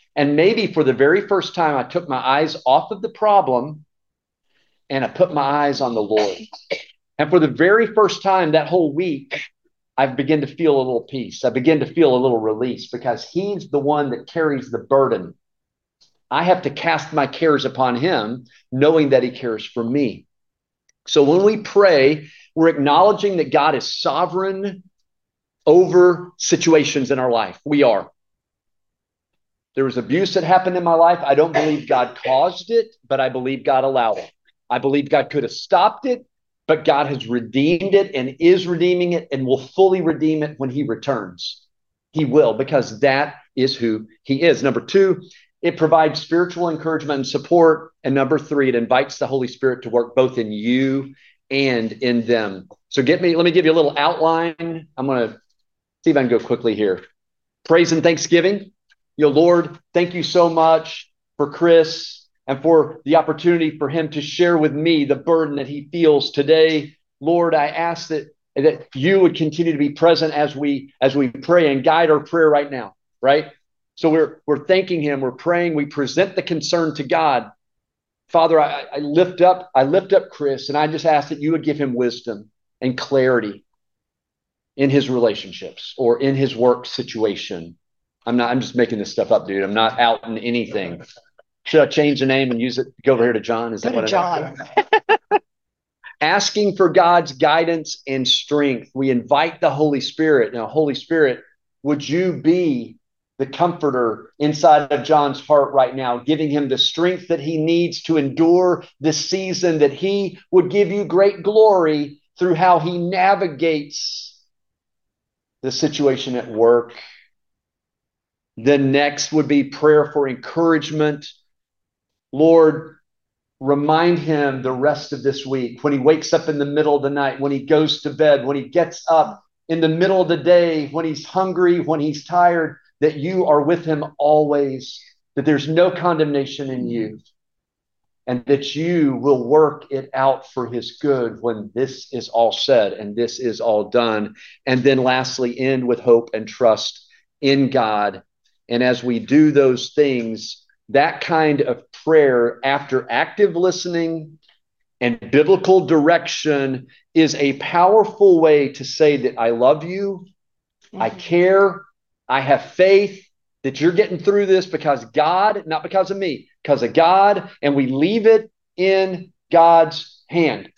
And maybe for the very first time, I took my eyes off of the problem and I put my eyes on the Lord. And for the very first time that whole week, I begin to feel a little peace. I begin to feel a little release because he's the one that carries the burden. I have to cast my cares upon him, knowing that he cares for me. So when we pray, we're acknowledging that God is sovereign over situations in our life. We are. There was abuse that happened in my life. I don't believe God caused it, but I believe God allowed it. I believe God could have stopped it, but God has redeemed it and is redeeming it and will fully redeem it when he returns. He will, because that is who he is. Number two, it provides spiritual encouragement and support. And number three, it invites the Holy Spirit to work both in you and in them. So get me, let me give you a little outline. I'm going to see if I can go quickly here. Praise and thanksgiving. You know, Lord, thank you so much for Chris and for the opportunity for him to share with me the burden that he feels today. Lord, I ask that, that you would continue to be present as we as we pray and guide our prayer right now, right? So we're we're thanking him, we're praying, we present the concern to God. Father, I, I lift up, I lift up Chris, and I just ask that you would give him wisdom and clarity in his relationships or in his work situation. I'm not, I'm just making this stuff up, dude. I'm not out in anything. Should I change the name and use it? Go over here to John. Is Go that to what John. I Asking for God's guidance and strength. We invite the Holy Spirit. Now, Holy Spirit, would you be the comforter inside of John's heart right now, giving him the strength that he needs to endure this season, that he would give you great glory through how he navigates the situation at work. Then next would be prayer for encouragement. Lord, remind him the rest of this week, when he wakes up in the middle of the night, when he goes to bed, when he gets up in the middle of the day, when he's hungry, when he's tired, that you are with him always, that there's no condemnation in you, and that you will work it out for his good when this is all said and this is all done. And then lastly, end with hope and trust in God. And as we do those things, that kind of prayer after active listening and biblical direction is a powerful way to say that I love you, mm-hmm. I care, I have faith that you're getting through this because God, not because of me, because of God, and we leave it in God's hand.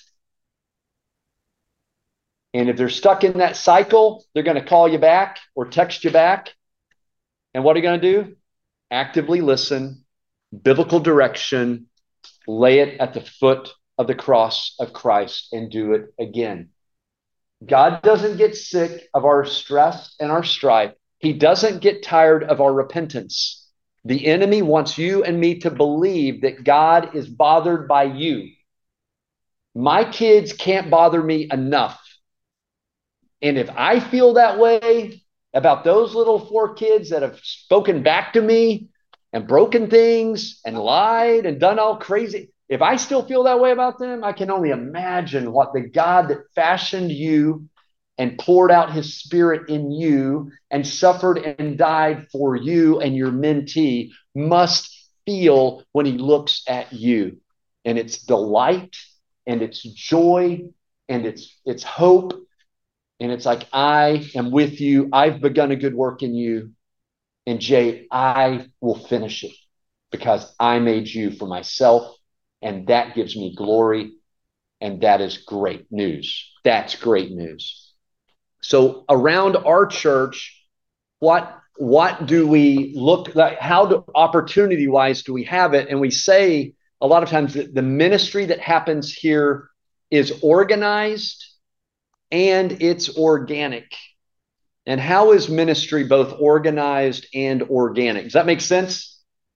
And if they're stuck in that cycle, they're going to call you back or text you back. And what are you going to do? Actively listen, biblical direction, lay it at the foot of the cross of Christ and do it again. God doesn't get sick of our stress and our strife. He doesn't get tired of our repentance. The enemy wants you and me to believe that God is bothered by you. My kids can't bother me enough. And if I feel that way about those little four kids that have spoken back to me and broken things and lied and done all crazy, if I still feel that way about them, I can only imagine what the God that fashioned you and poured out his spirit in you and suffered and died for you and your mentee must feel when he looks at you. And it's delight and it's joy and it's it's hope. And it's like, I am with you. I've begun a good work in you. And Jay, I will finish it because I made you for myself. And that gives me glory. And that is great news. That's great news. So around our church, what, what do we look like? How do, opportunity wise do we have it? And we say a lot of times that the ministry that happens here is organized and it's organic. And how is ministry both organized and organic? Does that make sense?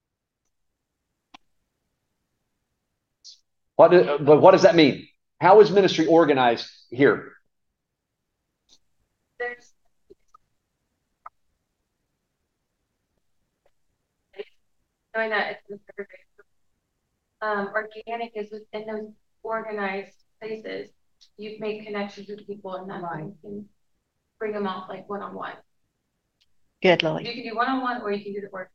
What, but what does that mean? How is ministry organized here? There's knowing that it's um, organic is within those organized places. You make connections with people, and then right. you can bring them off like one on one. Good, Lily. You can do one on one, or you can do the work.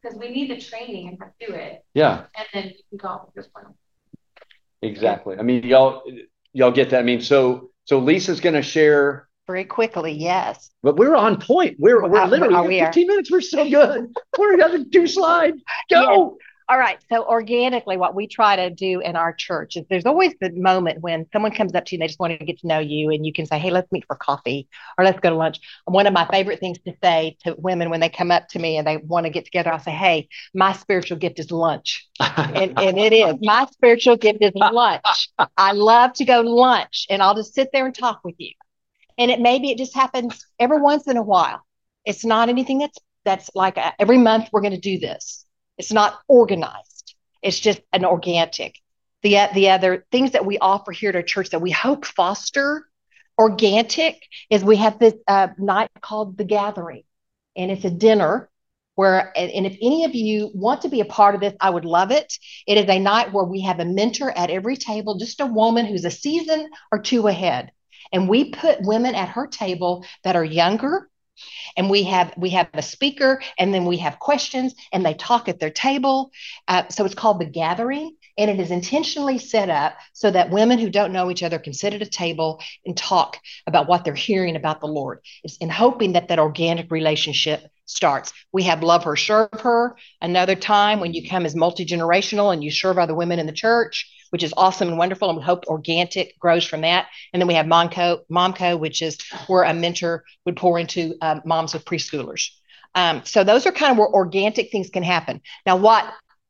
because we need the training and how to do it. Yeah. And then you can go off with your plan. Exactly. I mean, y'all, y'all get that. I mean, so, so Lisa's going to share very quickly. Yes. But we're on point. We're, we're uh, literally uh, we fifteen minutes. We're so good. We're having two slides. Go. Yes. All right. So organically, what we try to do in our church is there's always the moment when someone comes up to you and they just want to get to know you, and you can say, hey, let's meet for coffee or let's go to lunch. One of my favorite things to say to women when they come up to me and they want to get together, I'll say, hey, my spiritual gift is lunch. and, and it is. My spiritual gift is lunch. I love to go to lunch, and I'll just sit there and talk with you. And it maybe it just happens every once in a while. It's not anything that's that's like a, every month we're going to do this. It's not organized. It's just an organic. The, the other things that we offer here at our church that we hope foster organic is we have this uh, night called The Gathering. And it's a dinner where, and, and if any of you want to be a part of this, I would love it. It is a night where we have a mentor at every table, just a woman who's a season or two ahead. And we put women at her table that are younger. And we have we have a speaker, and then we have questions, and they talk at their table. Uh, so it's called The Gathering, and it is intentionally set up so that women who don't know each other can sit at a table and talk about what they're hearing about the Lord. It's in hoping that that organic relationship starts. We have Love Her, Serve Her, another time when you come as multi-generational and you serve other women in the church, which is awesome and wonderful. And we hope organic grows from that. And then we have Momco, Momco, which is where a mentor would pour into um, moms with preschoolers. Um, so those are kind of where organic things can happen. Now, what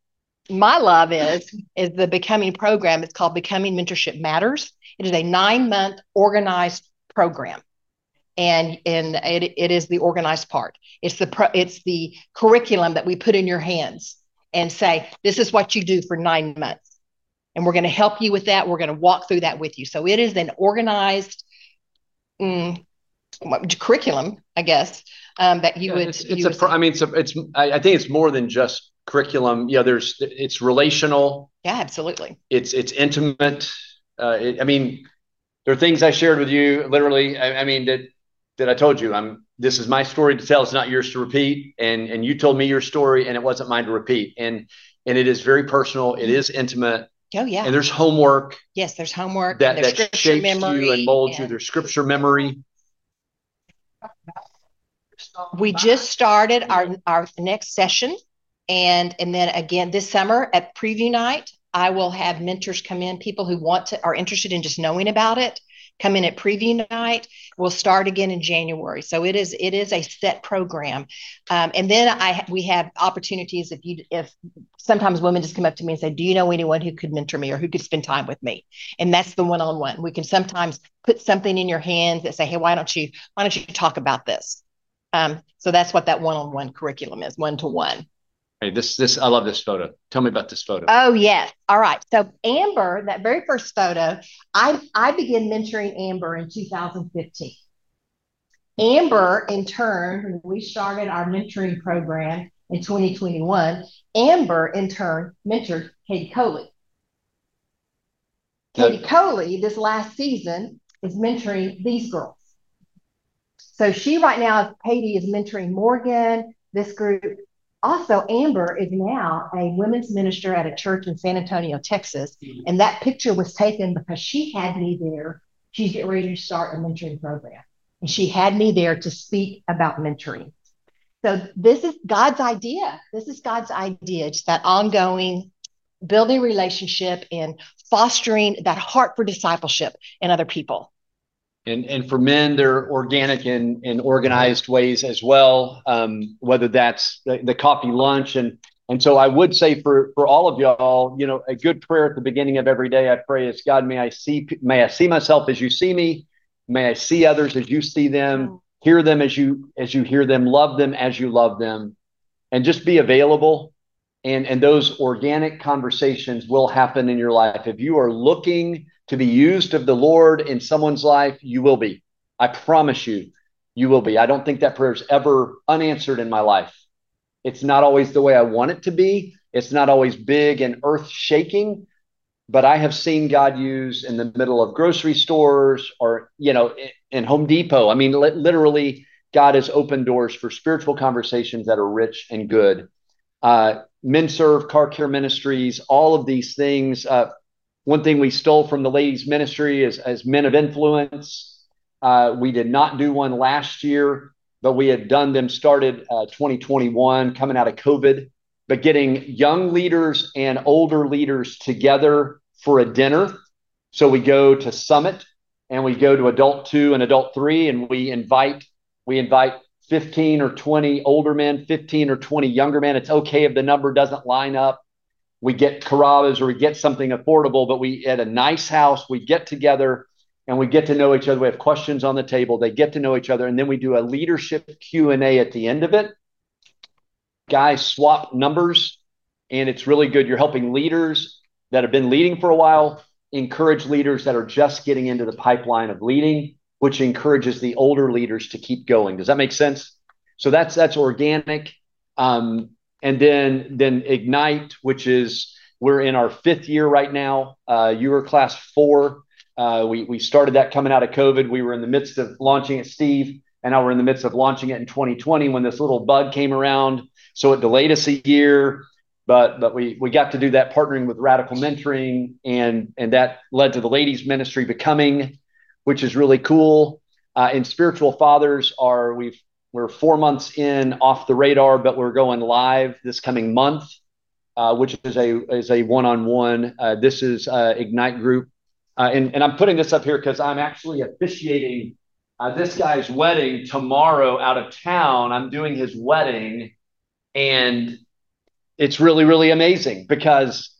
my love is, is the Becoming program. It's called Becoming Mentorship Matters. It is a nine-month organized program. And, and it, it is the organized part. It's the pro, it's the curriculum that we put in your hands and say, this is what you do for nine months. And we're going to help you with that. We're going to walk through that with you. So it is an organized mm, curriculum, I guess, um, that you yeah, would. It's, it's you a. Would I mean, it's a, it's. I, I think it's more than just curriculum. Yeah, there's. It's relational. Yeah, absolutely. It's it's intimate. Uh, it, I mean, there are things I shared with you. Literally, I, I mean that that I told you. I'm. This is my story to tell. It's not yours to repeat. And and you told me your story, and it wasn't mine to repeat. And and it is very personal. It is intimate. Oh, yeah. And there's homework. Yes, there's homework. That, there's that shapes you and molds and... you. There's scripture memory. We just started our, our next session. And, and then again, this summer at preview night, I will have mentors come in, people who want to, are interested in just knowing about it, come in at preview night. We'll start again in January. So it is, it is a set program. Um, and then I, we have opportunities if you, if sometimes women just come up to me and say, do you know anyone who could mentor me or who could spend time with me? And that's the one-on-one. We can sometimes put something in your hands that say, hey, why don't you, why don't you talk about this? Um, so that's what that one-on-one curriculum is, one-to-one. Hey, this, this, I love this photo. Tell me about this photo. Oh, yes. All right. So Amber, that very first photo, I, I began mentoring Amber in two thousand fifteen. Amber, in turn, when we started our mentoring program in twenty twenty-one, Amber, in turn, mentored Katie Coley. Katie no. Coley, this last season, is mentoring these girls. So she right now, Katie is mentoring Morgan, this group. Also, Amber is now a women's minister at a church in San Antonio, Texas. And that picture was taken because she had me there. She's getting ready to start a mentoring program. And she had me there to speak about mentoring. So this is God's idea. This is God's idea. It's that ongoing building relationship and fostering that heart for discipleship in other people. And and for men, they're organic in, in organized ways as well, um, whether that's the, the coffee lunch. And and so I would say for, for all of y'all, you know, a good prayer at the beginning of every day, I pray is, God, may I see, may I see myself as you see me. May I see others as you see them, hear them as you as you hear them, love them as you love them, and just be available. And, and those organic conversations will happen in your life. If you are looking to be used of the Lord in someone's life, you will be. I promise you, you will be. I don't think that prayer is ever unanswered in my life. It's not always the way I want it to be. It's not always big and earth-shaking, but I have seen God use in the middle of grocery stores or, you know, in Home Depot. I mean, li- literally, God has opened doors for spiritual conversations that are rich and good. uh, Men Serve, Car Care Ministries, all of these things. Uh, one thing we stole from the ladies ministry is as Men of Influence. Uh, we did not do one last year, but we had done them, started uh, twenty twenty-one, coming out of COVID, but getting young leaders and older leaders together for a dinner. So we go to Summit and we go to adult two and adult three, and we invite, we invite fifteen or twenty older men, fifteen or twenty younger men. It's okay if the number doesn't line up. We get Carrabba's or we get something affordable, but we at a nice house, we get together and we get to know each other. We have questions on the table. They get to know each other. And then we do a leadership Q and A at the end of it. Guys swap numbers, and it's really good. You're helping leaders that have been leading for a while encourage leaders that are just getting into the pipeline of leading, which encourages the older leaders to keep going. Does that make sense? So that's that's organic. Um, and then then Ignite, which is, we're in our fifth year right now. Uh, you were class four. Uh, we we started that coming out of COVID. We were in the midst of launching it, Steve, and now we're in the midst of launching it in twenty twenty when this little bug came around. So it delayed us a year. But but we we got to do that partnering with Radical Mentoring, and and that led to the ladies ministry becoming, which is really cool. Uh, and Spiritual Fathers are, we've we're four months in off the radar, but we're going live this coming month, uh, which is a is a one-on-one. Uh, this is uh, Ignite Group, uh, and and I'm putting this up here because I'm actually officiating uh, this guy's wedding tomorrow out of town. I'm doing his wedding, and it's really, really amazing because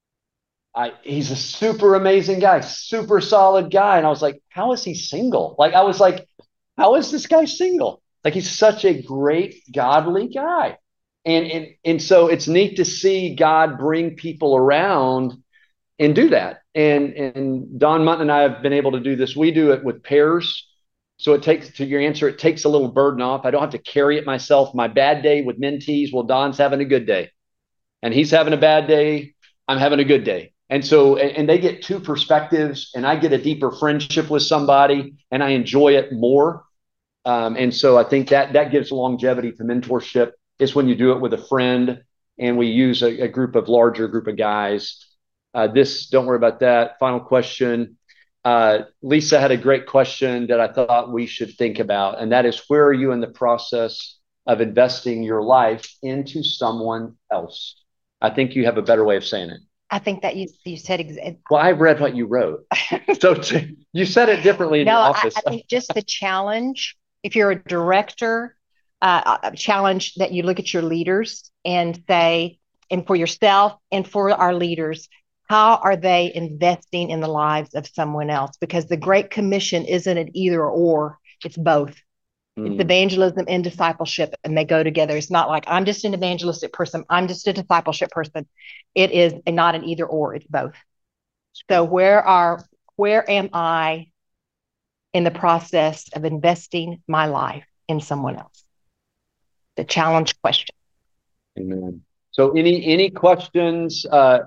I, he's a super amazing guy, super solid guy. And I was like, how is he single? Like, I was like, how is this guy single? Like, he's such a great, godly guy. And, and, and so it's neat to see God bring people around and do that. And, and Don Munton and I have been able to do this. We do it with pairs. So it takes, to your answer, it takes a little burden off. I don't have to carry it myself. My bad day with mentees, well, Don's having a good day. And he's having a bad day, I'm having a good day. And so, and they get two perspectives, and I get a deeper friendship with somebody, and I enjoy it more. Um, and so I think that that gives longevity to mentorship. It's when you do it with a friend, and we use a, a group of larger group of guys. Uh, this, don't worry about that. Final question. Uh, Lisa had a great question that I thought we should think about, and that is, where are you in the process of investing your life into someone else? I think you have a better way of saying it. I think that you you said exactly. Well, I read what you wrote. So t- you said it differently in no, your office. I, I think just the challenge, if you're a director, uh, a challenge that you look at your leaders and say, and for yourself and for our leaders, how are they investing in the lives of someone else? Because the Great Commission isn't an either or, it's both. It's evangelism and discipleship, and they go together. It's not like I'm just an evangelistic person, I'm just a discipleship person. It is a, not an either or, it's both. So where are where am I in the process of investing my life in someone else? The challenge question. Amen. So any any questions, uh,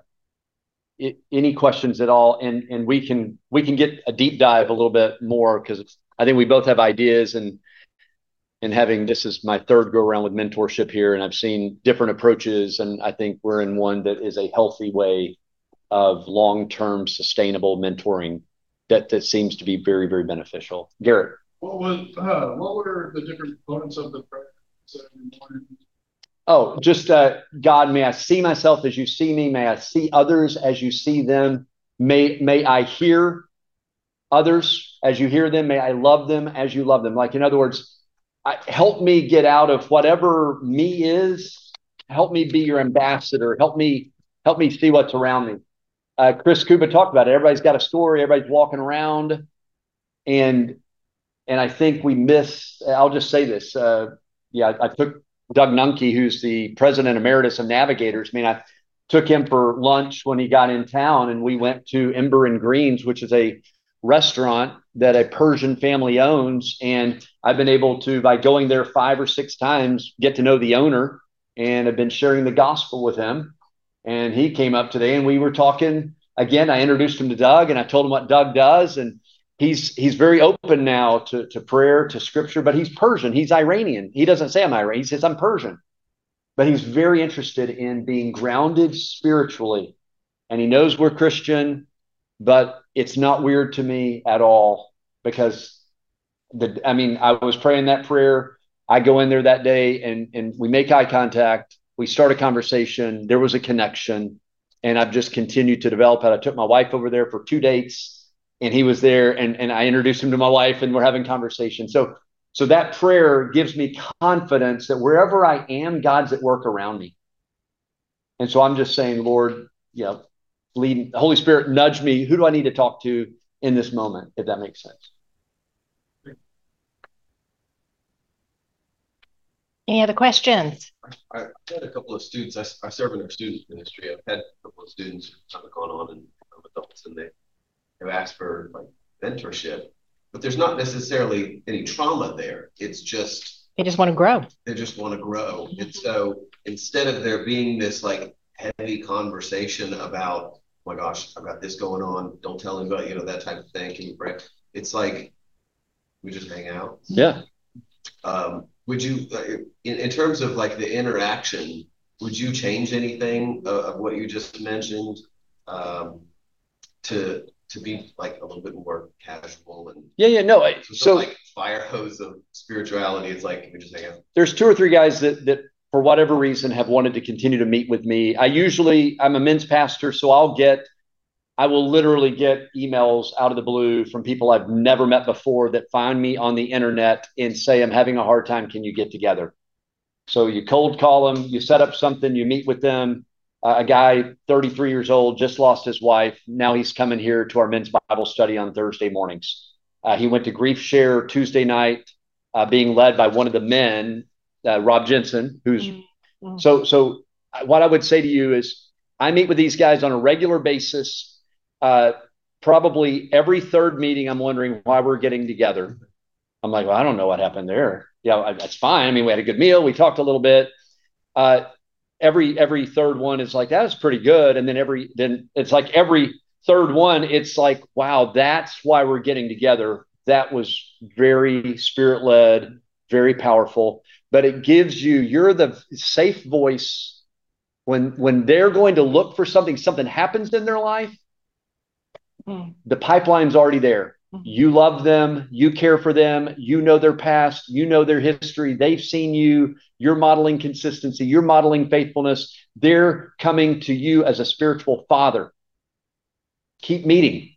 I, any questions at all? And and we can we can get a deep dive a little bit more, because I think we both have ideas, and And having, this is my third go around with mentorship here, and I've seen different approaches, and I think we're in one that is a healthy way of long-term sustainable mentoring that, that seems to be very, very beneficial. Garrett. What was, uh, what were the different components of the prayer? Oh, just uh, God, may I see myself as you see me. May I see others as you see them. May, may I hear others as you hear them. May I love them as you love them. Like, in other words, I, help me get out of whatever me is. Help me be your ambassador. Help me, help me see what's around me. Uh, Chris Kuba talked about it. Everybody's got a story. Everybody's walking around, and and I think we miss. I'll just say this. Uh, yeah, I, I took Doug Nunke, who's the president emeritus of Navigators. I mean, I took him for lunch when he got in town, and we went to Ember and Greens, which is a restaurant that a Persian family owns. And I've been able to, by going there five or six times, get to know the owner, and have been sharing the gospel with him. And he came up today and we were talking again. I introduced him to Doug, and I told him what Doug does. And he's, he's very open now to, to prayer, to scripture, but he's Persian. He's Iranian. He doesn't say I'm Iranian. He says I'm Persian. but he's very interested in being grounded spiritually. And he knows we're Christian, but it's not weird to me at all because the, I mean, I was praying that prayer. I go in there that day and, and we make eye contact. We start a conversation. There was a connection, and I've just continued to develop it. I took my wife over there for two dates, and he was there, and, and I introduced him to my wife, and we're having conversation. So, so that prayer gives me confidence that wherever I am, God's at work around me. And so I'm just saying, Lord, you know, lead, Holy Spirit, nudge me. Who do I need to talk to in this moment, if that makes sense? Any other questions? I, I've had a couple of students. I, I serve in our student ministry. I've had a couple of students who've kind of gone on and become adults, and they have asked for like mentorship, but there's not necessarily any trauma there. It's just they just want to grow. They just want to grow, and so instead of there being this like heavy conversation about, oh my gosh, I've got this going on, don't tell anybody, you know, that type of thing. Can you pray? It's like we just hang out. Yeah. Um, Would you, in, in terms of like the interaction, would you change anything of, of what you just mentioned um, to to be like a little bit more casual and yeah, yeah, no. I, so, so like fire hose of spirituality. It's like we just hang out. There's two or three guys that that for whatever reason have wanted to continue to meet with me. I usually I'm a men's pastor, so I'll get. I will literally get emails out of the blue from people I've never met before that find me on the internet and say, I'm having a hard time. Can you get together? So you cold call them, you set up something, you meet with them. Uh, a guy, thirty-three years old, just lost his wife. Now he's coming here to our men's Bible study on Thursday mornings. Uh, he went to Grief Share Tuesday night, uh, being led by one of the men, uh, Rob Jensen, who's mm-hmm. so, so what I would say to you is I meet with these guys on a regular basis. Uh, probably every third meeting, I'm wondering why we're getting together. I'm like, well, I don't know what happened there. Yeah, that's fine. I mean, we had a good meal. We talked a little bit. Uh, every every third one is like, that was pretty good. And then every then it's like every third one, it's like, wow, that's why we're getting together. That was very spirit-led, very powerful. But it gives you, you're the safe voice when when they're going to look for something, something happens in their life. The pipeline's already there. You love them. You care for them. You know their past. You know their history. They've seen you. You're modeling consistency. You're modeling faithfulness. They're coming to you as a spiritual father. Keep meeting.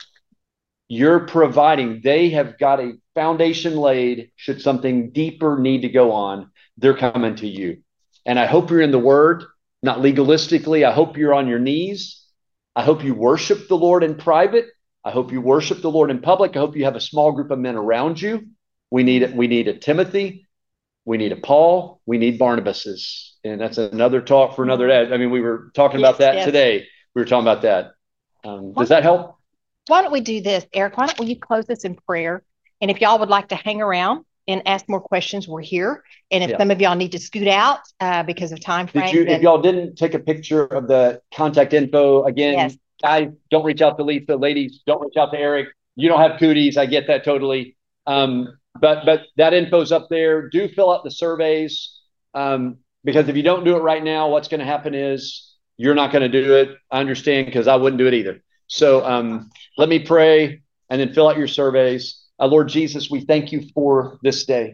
You're providing. They have got a foundation laid. Should something deeper need to go on, they're coming to you. And I hope you're in the Word, not legalistically. I hope you're on your knees. I hope you worship the Lord in private. I hope you worship the Lord in public. I hope you have a small group of men around you. We need we need a Timothy. We need a Paul. We need Barnabas's. And that's another talk for another day. I mean, we were talking yes, about that yes. today. We were talking about that. Um, does that help? Why don't we do this, Eric? Why don't you close us in prayer? And if y'all would like to hang around and ask more questions, we're here. And if yeah. some of y'all need to scoot out uh, because of time frame. Did you, then... If y'all didn't take a picture of the contact info, again, yes. guys, don't reach out to Lisa. Ladies, don't reach out to Eric. You don't have cooties. I get that totally. Um, but but that info's up there. Do fill out the surveys um, because if you don't do it right now, what's going to happen is you're not going to do it. I understand because I wouldn't do it either. So um, let me pray and then fill out your surveys. Uh, Lord Jesus, we thank you for this day.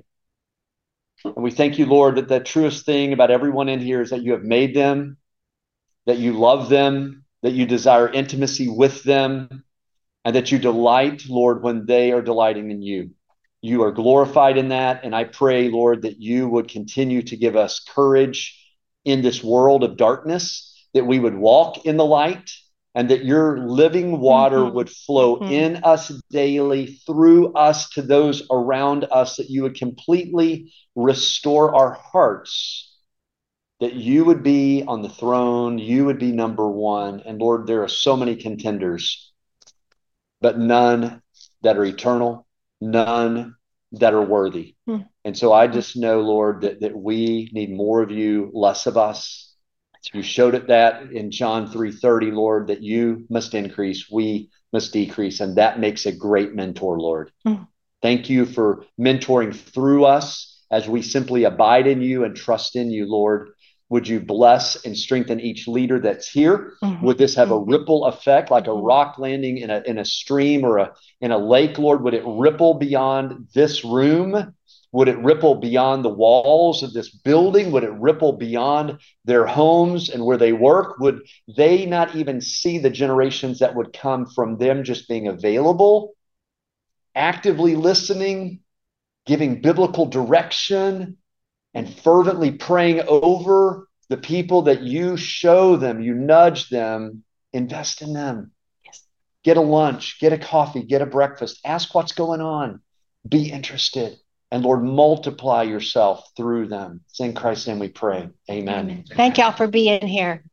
And we thank you, Lord, that the truest thing about everyone in here is that you have made them, that you love them, that you desire intimacy with them, and that you delight, Lord, when they are delighting in you. You are glorified in that. And I pray, Lord, that you would continue to give us courage in this world of darkness, that we would walk in the light, and that your living water mm-hmm. would flow mm-hmm. in us daily, through us to those around us, that you would completely restore our hearts, that you would be on the throne, you would be number one. And Lord, there are so many contenders, but none that are eternal, none that are worthy. Mm-hmm. And so I just know, Lord, that, that we need more of you, less of us. You showed it that in John three thirty, Lord, that you must increase, we must decrease. And that makes a great mentor, Lord. Mm. Thank you for mentoring through us as we simply abide in you and trust in you, Lord. Would you bless and strengthen each leader that's here? Mm-hmm. Would this have a ripple effect, like a rock landing in a in a stream or a in a lake, Lord? Would it ripple beyond this room? Would it ripple beyond the walls of this building? Would it ripple beyond their homes and where they work? Would they not even see the generations that would come from them just being available, actively listening, giving biblical direction, and fervently praying over the people that you show them, you nudge them, invest in them. Yes. Get a lunch, get a coffee, get a breakfast, ask what's going on, be interested. And Lord, multiply yourself through them. It's in Christ's name we pray. Amen. Amen. Thank y'all for being here.